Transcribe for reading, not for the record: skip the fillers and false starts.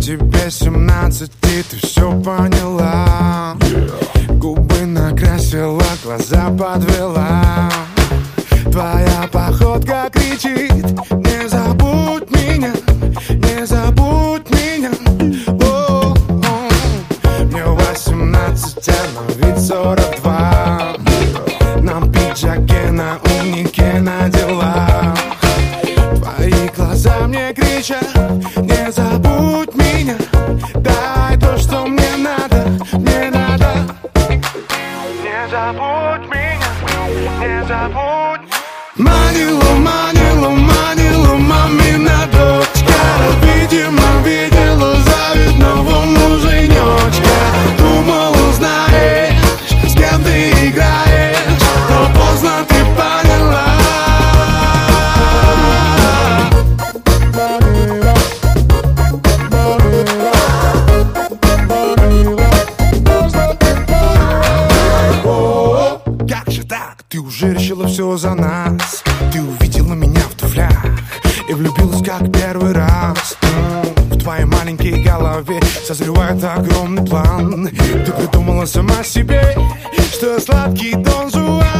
тебе 17, и ты все поняла. Губы накрасила, глаза подвела. Твоя походка кричит: не забудь меня, не забудь меня. Мне 18, а на вид 42. Нам пиджаки на умнике надела. Твои глаза мне кричат: не забудь меня, дай то, что мне надо, мне надо. Не забудь меня, не забудь. Манила, манила, манила мамина дочка. Видимо, видела завидного муженечка. Думала, знаешь, с кем ты играешь, но поздно ты поняла. Как же так? Ты уже решила все за нас. Ты увидела меня в туфлях и влюбилась как первый раз. В твоей маленькой голове созревает огромный план. Ты придумала сама себе, что я сладкий Дон Жуан.